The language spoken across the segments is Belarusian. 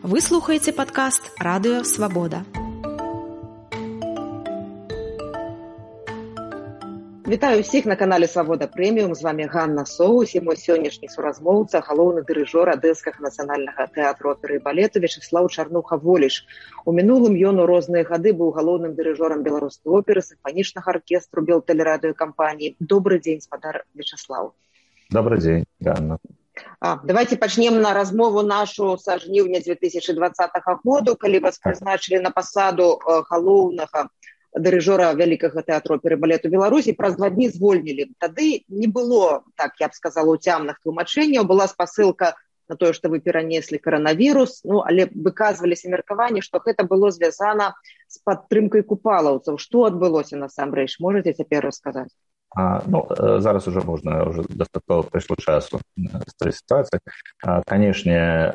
Вы слухаеце падкаст Радыё Свабода. Вітаю ўсіх на канале Свабода Прэміум. З вами Ганна Соус і мой сённяшні суразмоўца, галоўны дырыжор Адэскага нацыянальнага тэатру оперы і балету Вячеслаў Чарнуха-Воліш. У мінулым ён у розныя гады быў галоўным дырыжорам беларускай оперы, сімфанічнага аркестру Белтэлерадыёкампаніі. Добры дзень, спадар Вячеслаў. Добрый день, Ганна. Давайте пачнем на размову нашу са жніўня 2020 году, калі вас прызначылі на пасаду галоўнага дырыжора Вялікага тэатру оперы і балету Беларусі, праз 2 дні звольнілі. Тады не было, так я б сказала, уцямных тлумачэнняў, была спасылка на тое, што вы перанеслі каранавірус, але выказваліся меркаванні, што гэта было звязана з падтрымкай купалаўцаў. Што адбылося насамрэч? Можаце цяпер расказаць? Зараз уже можно, уже достаточно пришло часу з той ситуации. Конечно,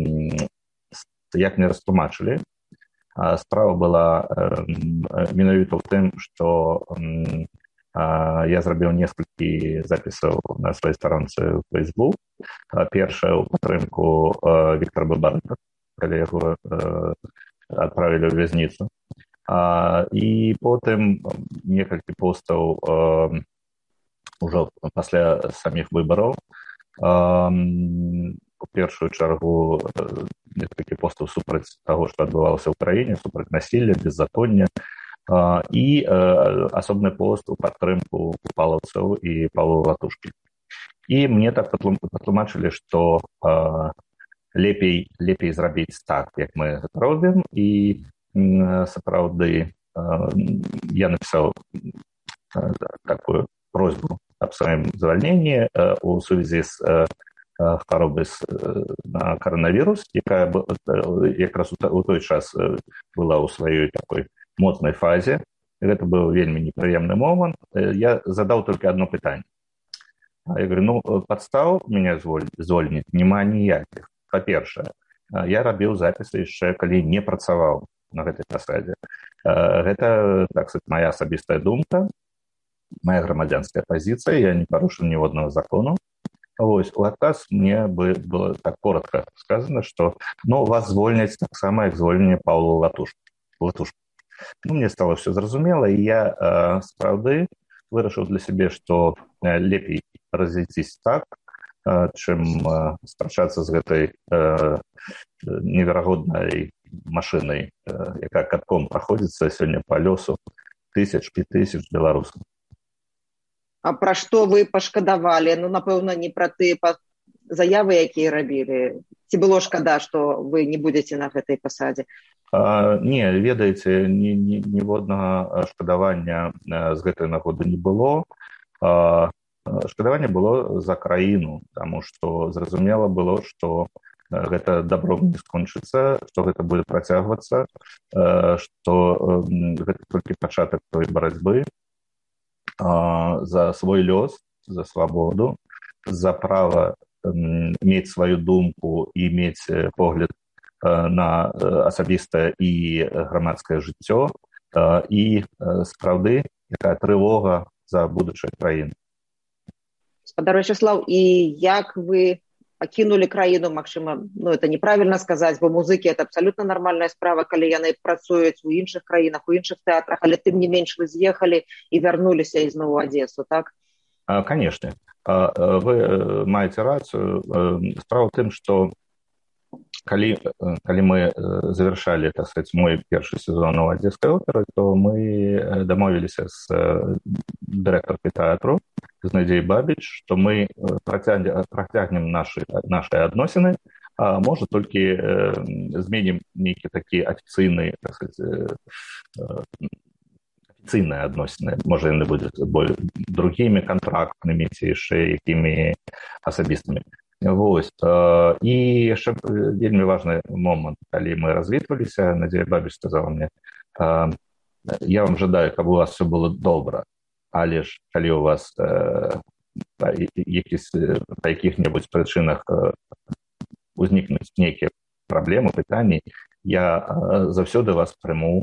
як мне растлумачылі, справа была менавіта ў тым, што я зрабіў некалькі запісаў на сваёй старонцы ў Facebook. Першая ў падтрымку Віктора Бабарыка, калі яго адправілі ў вязніцу. І потым некалькі постаў ужо пасля саміх выбараў. У першую чаргу некалькі постаў супраць таго, што адбывалася ў краіне, супраць насілля, беззаконня. І асобны пост у падтрымку купалаўцаў і Павла Латушкі. І мне так патлумачылі, што лепей зрабіць так, як мы гэта робім, і сапраўды я напісаў такую просьбу аб сваім звальненні у сувязі з хваробай на каранавірус, якая якраз у той час была ў сваёй такой моцнай фазе. Гэта быў вельмі непрыемны момант. Я задаў толькі одно пытанне. Я говорю, падстаў мяне звольніць няма ніякіх. Па-першае, я рабіў запісы яшчэ, калі не працаваў на гэтай пасадзе. Гэта, так сказать, моя асабістая думка, моя грамадзянская пазіцыя, я не парушыў ніводнага закону. Вось, у адказ мне было так коротко сказано, што вас звольняць таксама, як звольненне Паўла Латушкі. Мне стало все зразумела, і я сапраўды вырашыў для сябе, што лепей разыйціся так, чым спрачацца з гэтай неверагоднай машынай, якая катком праходзіцца сёння па лёсу тысяч і тысяч беларусаў. А пра што вы пашкадавалі? Напэўна, не пра тыя заявы, якія рабілі. Ці было шкада, што вы не будзеце на гэтай пасадзе? Не, ведаеце, ніводнага шкадавання з гэтай нагоды не было. Шкадаванне было за краіну, таму што зразумела было, што гэта добром не скончыцца, што гэта будзе працягвацца, што гэта толькі пачатак той барацьбы за свой лёс, за свабоду, за права мець сваю думку і мець погляд на асабістае і грамадскае жыццё, і сапраўды якая трывога за будучае краіны. Спадар Вячеслаў, і як вы пакінулі краіну? Магчыма, это неправільна сказаць, бо музыкі — это абсалютна нармальная справа, калі яны працуюць у іншых краінах, у іншых тэатрах, але тым не менш вы з'ехалі і вярнуліся ізноў у Адесу, так? Конечно. Вы маеце рацыю. Справа ў тым, што калі мы завершалі, так сказать, мой першы сезон у Адзескай оперы, то мы дамовіліся з дырэктаркай тэатру, з Надзеяй Бабіч, што мы працягнем нашы адносіны, а можа толькі зменім нейкі такі афіцыйныя, так сказать, афіцыйныя адносіны. Можа, яны будуць другімі кантрактнымі ці яшчэ якімі асабістымі. Вось. І яшчэ вельмі важны момант, калі мы развітваліся, Надзея Бабіч сказала мне: я вам жадаю, каб у вас все было добра, але ж калі у вас па якіх-небудзь прычынах узнікнуць нейкія праблемы, пытанні, я заўсёды вас прыму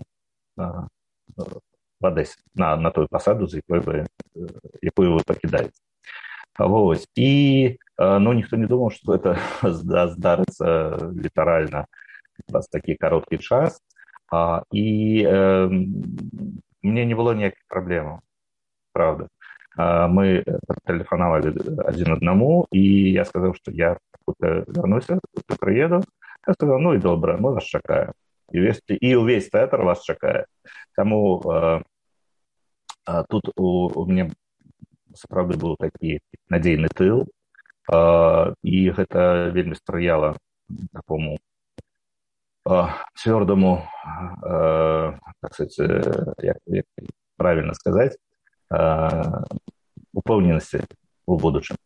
в Адэсе на тую пасаду, якую вы пакідаеце. Вот. И, ніхто не думал, что это здарыцца літаральна праз такі кароткі час. І мне не было ніякіх праблемаў, правда. Мы тэлефанавалі адзін аднаму, і я сказаў, што я вярнуся, прыеду. Я сказаў, ну і добра, мы вас чакаем. І ўвесь тэатр вас чакае. Таму тут у мяне сапраўды быў такі надзейны тыл, і гэта вельмі спрыяла такому цвёрдаму, так сказать, як правильно сказаць, упэўненасці ў будучым.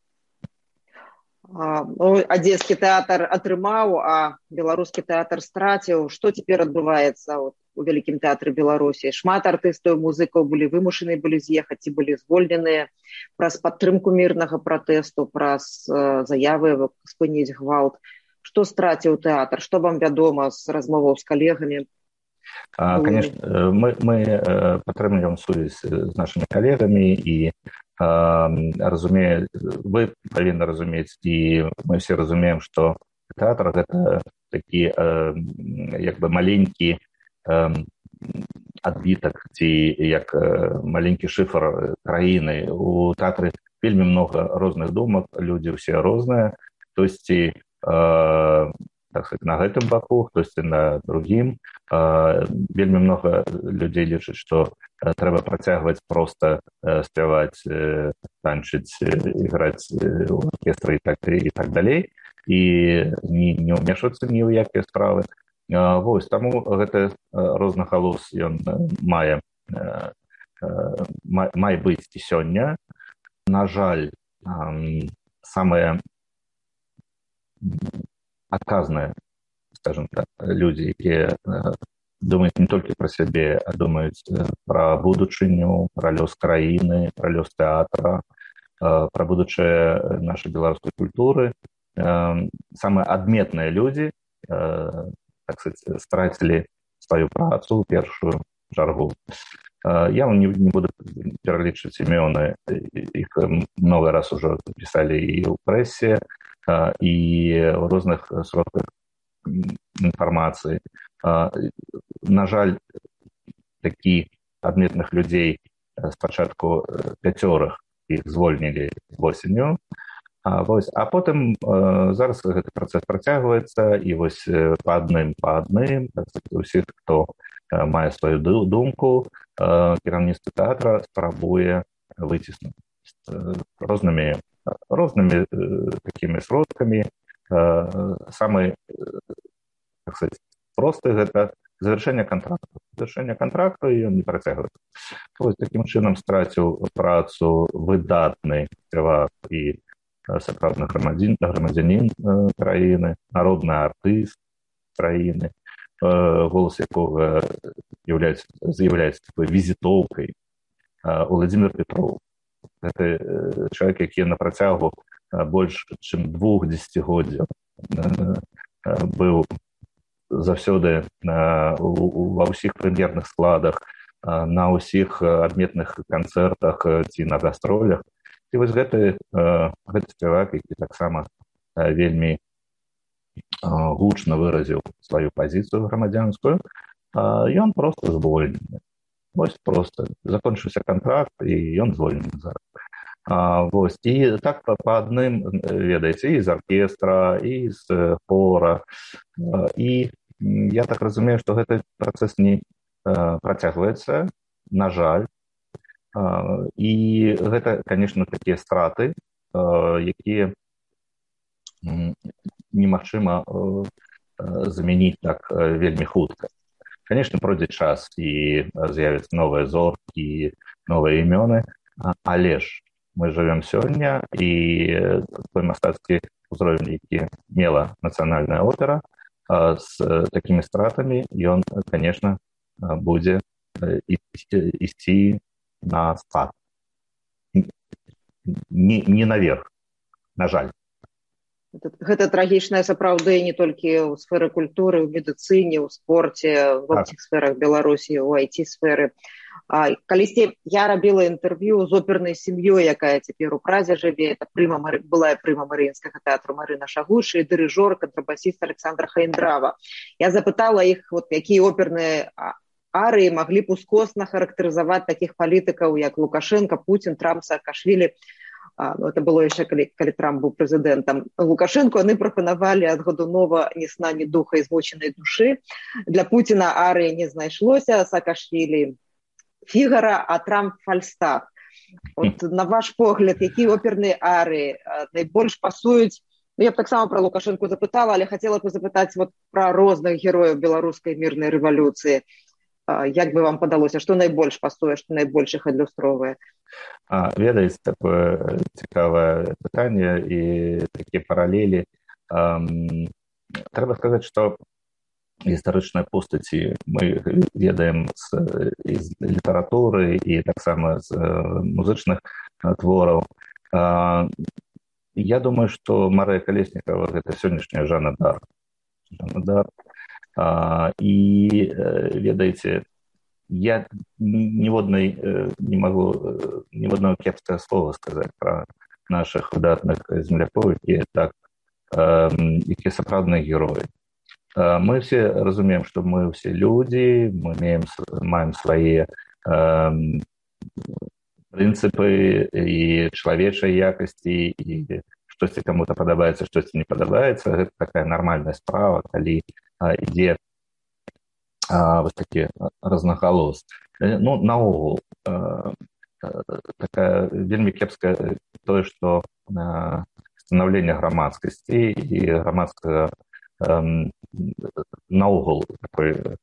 Адзінскі тэатр атрымаў, а беларускі тэатр страціў. Што цяпер адбываецца у вялікім тэатры Беларусі? Шмат артыстаў, музыкаў вымушаны былі з'ехаць ці былі звольненыя праз падтрымку мірнага пратэсту, праз заявы спыніць гвалт. Што страціў тэатр? Што вам вядома з размоваў з калегамі? Конечно, мы падтрымліваем сувязь з нашымі калегамі, і вы павінны разумець, і мы все разумеем, што тэатр — гэта такі як бы маленькі адбітак ці як маленькі шыфр краіны. У тэатры вельмі много розных думак, людзі ўсе розныя, хтосьці так сказать, на гэтым баку, хтосьці на другім. Вельмі много людзей лічаць, што трэба працягваць проста спяваць, танчыць, іграць у аркестры і так далей, і не ўмешвацца ні ў якія справы. Вось, таму гэты розны галос, ён мае быць і сёння. На жаль, самыя адказныя, скажем так, людзі, якія думаюць не толькі пра сябе, а думаюць пра будучыню, пра лёс краіны, пра лёс тэатра, пра будучае нашай беларускай культуры. Самыя адметныя людзі, так сказать, страцілі сваю працу ў першую чаргу. Я вам не буду пералічваць імёны, іх много раз уже пісалі і ў прэсе, і ў розных сродках інфармацыі. На жаль, такі адметных людзей спачатку 5 іх звольнілі восенню, а потым зараз гэты працэс працягваецца, і вось па адным, усіх, хто мае сваю думку, кіраўніцтва тэатра спрабуе выціснуць рознымі такімі сродкамі. Самы, так сказать, просты — гэта завяршэнне кантракту. Завяршэнне кантракту, і ён не працягваецца. Вось такім чынам страціў працу выдатны спявак і сапраўдны грамадзянін краіны, народны артыст краіны, голас якога з'яўляецца такой візітоўкай, Владзімір Петров. Гэта чалавек, які на працягу больш чым 2 дзесяцігоддзяў быў заўсёды ва ўсіх прэм'ерных складах, на ўсіх адметных канцэртах ці на гастролях. І вось гэты спявак, які таксама вельмі гучна выразіў сваю пазіцыю грамадзянскую, ён проста звольнены. Вось проста закончыўся кантракт, і ён звольнены зараз. Вось, і так па адным, ведаеце, і з аркестра, і з хора. І я так разумею, што гэты працэс не працягваецца, на жаль. І гэта, конечно, такія страты, якія немагчыма замяніць так вельмі хутка. Конечно, пройдзе час, і з'явяцца новыя зоркі, новыя імёны, але ж мы жывем сёння, і той мастацкі ўзровень, які мела нацыянальная опера, з такімі стратамі, ён, конечно, будзе ісці на спад. Не наверх, на жаль. Гэта трагічнае сапраўды не толькі ў сферы культуры, ў медыцыне, ў спорце, ва ўсіх сферах Беларусі, у IT-сферы. Калісьці я рабіла інтэрв'ю з опернай сям'ёй, якая цяпер у Празе жыве. Это былая прыма Марыінскага тэатру Марына Шагушы і дырыжор, кантрабасіст Александр Хаіндрава. Я запытала іх, якія оперныя арыі маглі б ускосна характарызаваць такіх палітыкаў, як Лукашенко, Путин, Трамп, Саакашвілі. Это было яшчэ, калі Трамп быў прэзідэнтам. Лукашенко яны прапанавалі ад Годунова «Ні сна, ні духа і змучанай душы». Для Путіна арыі не знайшлося, Саакашвілі Фігара, а Трамп Фальстаф. На ваш погляд, які оперныя арыі найбольш пасуюць? Я б таксама пра Лукашенко запытала, але хацела б запытаць пра розных герояў беларускай мірнай рэвалюцыі. Як бы вам падалося, што найбольш пасуе, што найбольш іх адлюстроўвае? Ведаеце, такое цікавае пытанне і такія паралелі. Трэба сказаць, што гістарычныя постаці мы ведаем з літаратуры і таксама з музычных твораў. Я думаю, што Марыя Калеснікава — гэта сённяшняя Жанна д'Арк. І, ведаеце, я не магу ні в одного кепскае слова сказаць пра нашых выдатных землякоў, якія сапраўдныя героі. Мы все разумеем, что мы все люди, мы маем свои принципы и человечей якости, и штосьці кому-то падабаецца, штосьці не падабаецца. Гэта такая нармальная справа, калі ідзе вось такі рознагалос. Ну, наогул, такая вельмі кепская тое, што станаўленне грамадскасці і грамадскага наогул такой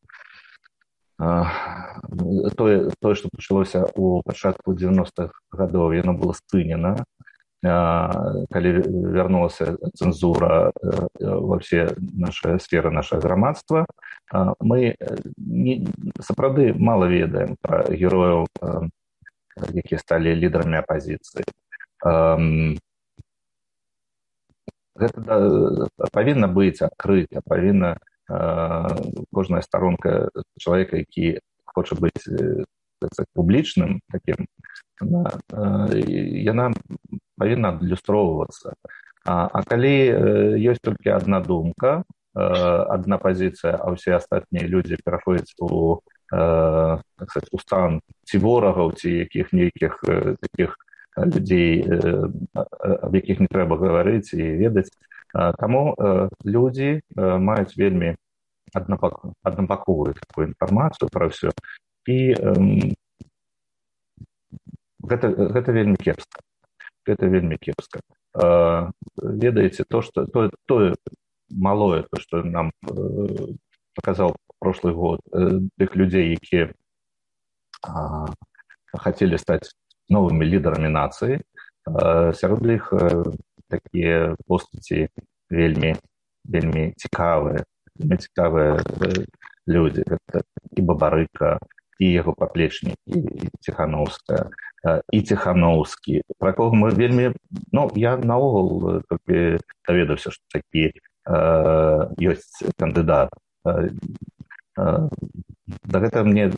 тое, што пачалося ў пачатку 90-х гадоў, яно было спынена, калі вярнулася цэнзура ва ўсе сферы нашага грамадства. Мы сапраўды мала ведаем пра герояў, якія сталі лідарамі апазіцыі. Гэта павінна быць адкрыта, павінна кожная старонка чалавека, які хоча быць публічным такім, яна павінна адлюстроўвацца. А калі ёсць толькі адна думка, адна пазіцыя, а ўсе астатнія людзі пераходзяць у стан ці ворагаў, ці нейкіх такіх людзей, аб якіх не трэба гаварыць і ведаць. Таму людзі маюць вельмі аднабаковую такую інфармацыю пра ўсё. І гэта вельмі кепска. Гэта вельмі кепска. Ведаеце, тое малое, то, што нам паказаў прошлый год, тых людзей, якія хацелі стаць новымі лідарамі нацыі, сярод іх такія постаці вельмі цікавыя людзі. Гэта і Бабарыка, і яго паплечнікі, і Ціханаўская, і Ціханаўскі, пра кого мы вельмі... Ну, я наогул толькі даведаўся, што такі ёсць кандыдат. Да гэта мне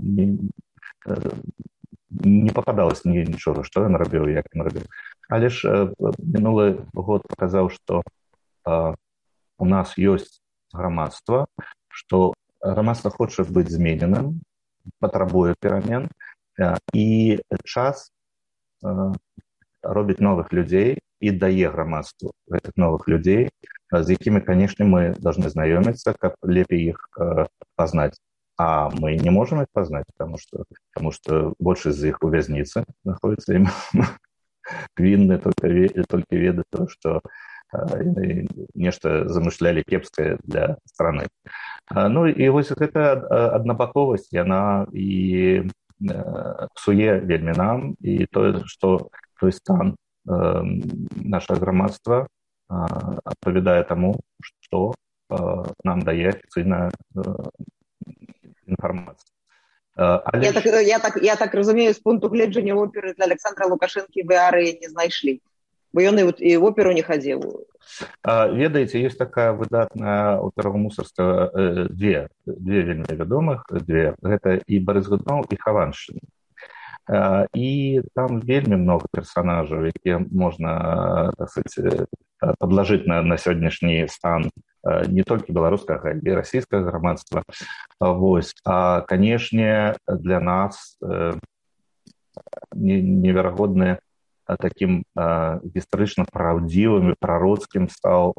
не попадалось нічога, што ён рабіў, як ён рабіў. Але ж мінулы год паказаў, што у нас ёсць грамадства, што грамадства хоча быць змененым, патрабуе перамен, і час робіць новых людзей і дае грамадству гэтых новых людзей, з якімі, канешне, мы должны знаёміцца, каб лепей іх пазнаць. А мы не можем их познать, потому что большасць з іх у вязніцы знаходзіцца, ім вінны толькі ведаць то, што нешта замышлялі кепскае для страны. Ну і вось гэта аднабаковасць, яна і псуе вельмі нам, і тое, што той стан нашага грамадства адпавядае таму, што нам дае афіцыйная інфармацыя. Я так разумею, з пункту гледжання оперы для Александра Лукашэнкі вы арыі не знайшлі. Бо ён і ў оперу не хадзіў. Ведаеце, ёсць такая выдатная опера Мусарскага, две вельмі вядомых, гэта і Барыс Годуноў, і Хаваншчына. І там вельмі много персонажаў, якія можна, так сказать, падлажыць на сённяшні стан не толькі беларускага, і расійскага грамадства. Вось. А, канешне, для нас неверагодны таким гістарычна праўдзівым і прароцкім стаў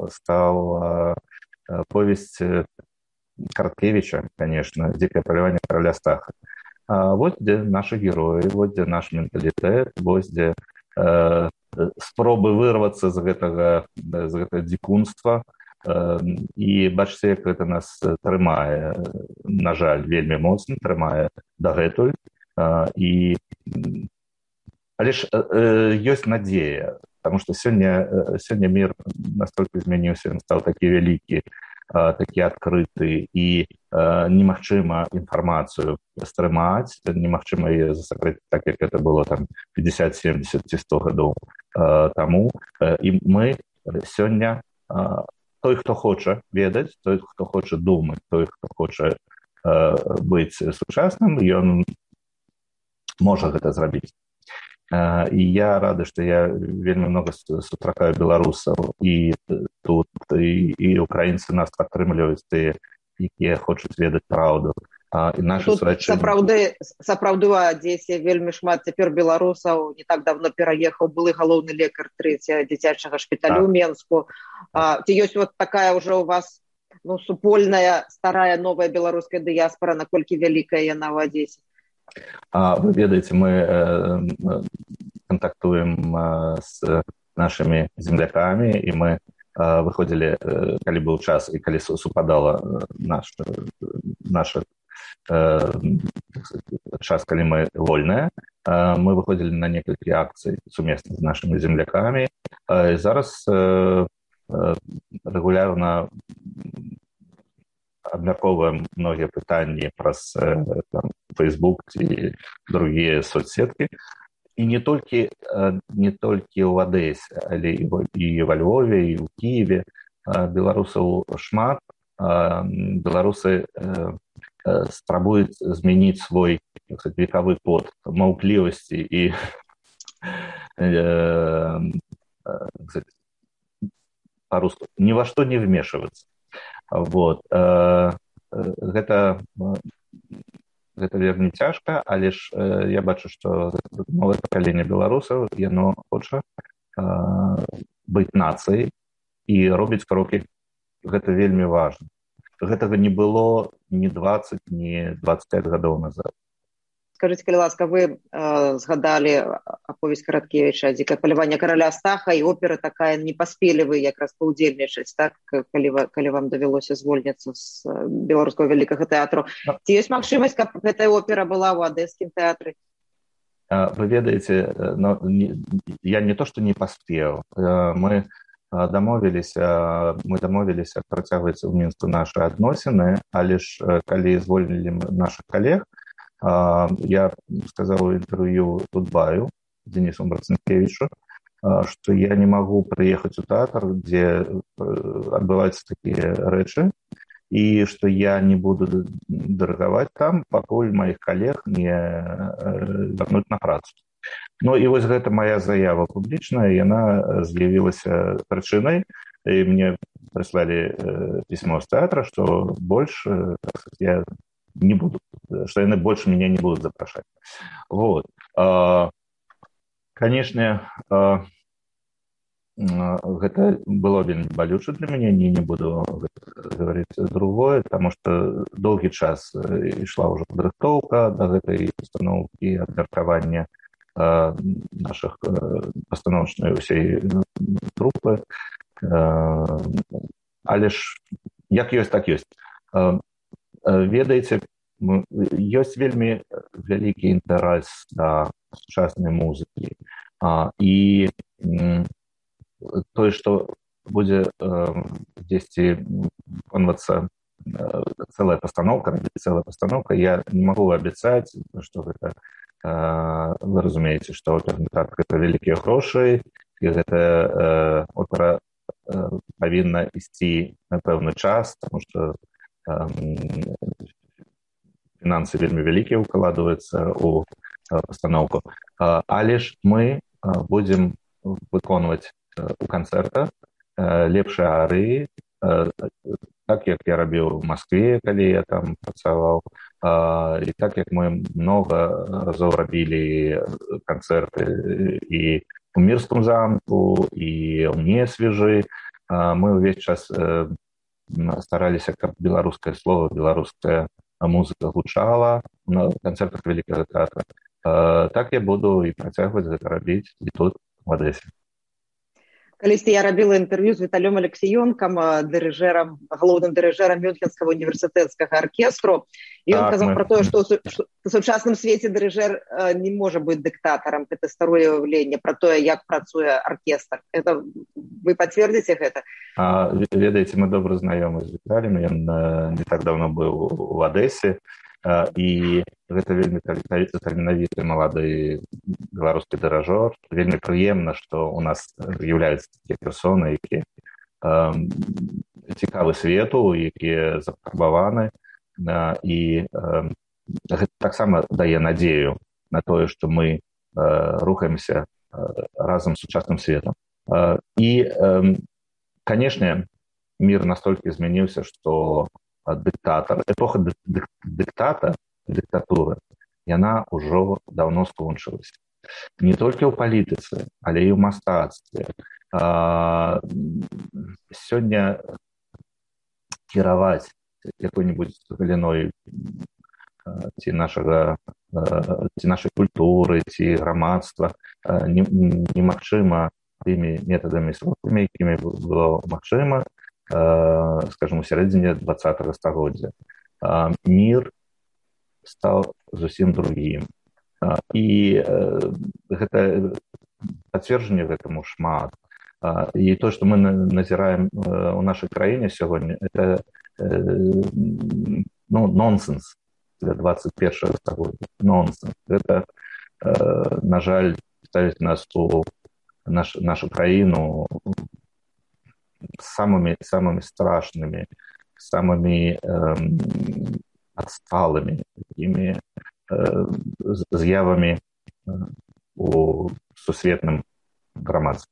повесть Караткевіча, конечно, «Дикое полюванне короля Стаха». Вот дзе нашы героі, вот дзе наш менталітэт, вот дзе спробы вырвацца з гэтага дзікунства. І бачыце, як гэта нас трымае, на жаль, вельмі моцна трымае дагэтуль. Але ж ёсць надзея, потому что сёння мир настолько изменился, он стал такі вялікі, такі адкрыты, і немагчыма інфармацыю стрымаць, немагчыма яе засакрыць так, як это было там 50, 70 ці 100 гадоў таму. І мы сёння, той, хто хоча ведаць, той, хто хоча думаць, той, хто хоча быць сучасным, ён можа гэта зрабіць. І я рады, што я вельмі много сустракаю беларусаў, і тут, і украінцы нас падтрымліваюць, тыя, якія хочуць ведаць праўду. І нашы сапраўды у Адзесе вельмі шмат цяпер беларусаў. Не так давно пераехаў былы галоўны лекар 3-го дзіцячага шпіталю ў Менску. Ці ёсць вот такая ўжо у вас супольная старая новая беларуская дыяспара, наколькі вялікая яна ў Адзесе? Вы ведаеце, мы контактуем с нашими землякамі, і мы выходзілі, калі быў час і калі супадала наш час, калі мы вольныя, мы выходзілі на некалькі акцый сумесна з нашими землякамі. Зараз регулярна абмяркоўваем многія пытанні праз Facebook і другія соцсеткі. І не толькі ў Адэсе, але і ва Львове, і ў Кіеве. Беларусаў шмат. Беларусы спрабуюць змяніць свой векавы код маўклівасці і па-руску ні ва што не вмешвацца. Вот. Гэта вельмі цяжка, але ж я бачу, што новае пакаленне беларусаў, яно хоча быць нацыяй і робіць крокі. Гэта вельмі важна. Гэтага не было ні 20, ні 25 гадоў назад. Скажите, калі ласка, вы згадали аповесць Караткевіча «Дзікае паляванне караля Стаха», і опера такая, не паспелі вы якраз паўдзельнічаць, так, калі вам давялося звольніцца з беларускага вялікага тэатру. Ці ёсць магчымасць, каб гэтая опера была ў Адэскім тэатры? Вы ведаеце, я не то, што не паспеў. Мы дамовіліся працягваць у Мінску нашы адносіны, але ж калі звольнілі нашых калег, я сказал в интервью Тутбаю Денису Марцинкевичу, что я не могу приехать в театр, где отбываются такие речи, и что я не буду дороговать там, покуль моих коллег не вернуть на працу. Ну и вот это моя заява публичная, и она з'явілася причиной, и мне прислали письмо с театра, что больше, так сказать, я не буду, что они больше меня не будут запрашать. Вот. Конечно, гэта было вельмі балюча для мяне, не буду говорить другое, потому что долгий час ішла уже падрыхтоўка до гэтай пастаноўкі, абмеркавання наших пастановачнай усей трупы. Але ж як ёсць, так ёсць. Ведаеце, ёсць вельмі вялікі інтарэс да сучаснай музыкі. І тое, што будзе дзесьці выконвацца цэлая пастаноўка, я не магу абяцаць, што гэта, вы разумееце, што оперны тэатр — гэта вялікія грошы, і гэта опера павінна ісці на пэўны час, таму што фінансы вельмі вялікія ўкладваюцца ў пастаноўку. Але ж мы будзем выконваць у канцэртах лепшыя арыі, так, як я рабіў у Маскве, калі я там працаваў, і так, як мы много разоў рабілі канцэрты і у Мірскім замку, і ў Несвежы. Мы ўвесь час стараліся, каб беларускае слово, беларуская музыка гучала на канцэртах Вялікага тэатра. Так я буду і працягваць гэта рабіць і тут, у Адэсе. Калісьці я рабіла інтэрв'ю з Віталём Алексіёнкам, галоўным дырыжэрам Мюнхенскага універсітэцкага аркестру, і ён казаў пра тое, што ў сучасным свеце дырыжэр не можа быць дыктатарам. Гэта старое ўяўленне пра тое, як працуе аркестр. Вы пацвердзіце гэта? Ведаеце, мы добра знаёмы з Віталем, ён не так даўно быў у Адэсе, і гэта вельмі таленавіты малады беларускі дырыжор. Вельмі прыемна, што ў нас з'яўляюцца такія персоны, якія цікавы свету, якія зафарбаваны, і гэта таксама дае надзею на тое, што мы рухаемся разам з сучасным светом. І, канешне, мір настолькі змяніўся, што эпоха дыктатуры, яна ўжо даўно скончылася. Не толькі ў палітыцы, але і ў мастацтве. Сёння кіраваць якой-небудзь галіной ці нашай культуры, ці грамадства немагчыма тымі метадамі, сродкамі, якімі было магчыма, скажем, у сярэдзіне 20-го стагоддзя. Мір стаў зусім другім. І гэта пацверджанне гэтаму шмат. І то, што мы назіраем у нашай краіне сёння, это нонсенс для 21-го стагоддзя. Нонсенс. Гэта, на жаль, ставіць нас у нашу краіну самыми страшными, самыми отсталыми такими з'явамі у сусветным грамадстве.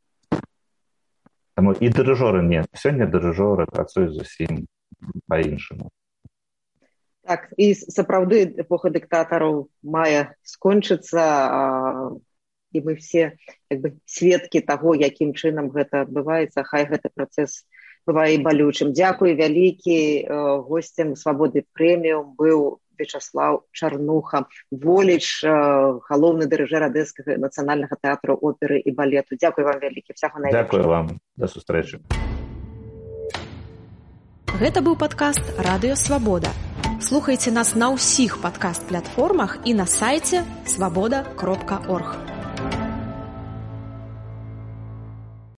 Таму і дырыжоры нет. Сёння дырыжоры працуюць зусім па-іншаму. Так, і сапраўды эпоха дыктатараў мае скончыцца, і мы все сведкі таго, якім чынам гэта адбываецца. Хай гэты працэс бывае і балючым. Дзякуй вялікі. Госцем Свабоды прэміум быў Вячаслаў Чарнуха, Воліч, галоўны дырыжэр Адэскага нацыянальнага тэатру оперы і балету. Дзякуй вам вялікі. Всяго найлепшага. Дзякуй вам. Да сустрэчы. Гэта быў падкаст «Радыё Свабода». Слухайце нас на ўсіх падкаст-платформах і на сайце свабода.орг.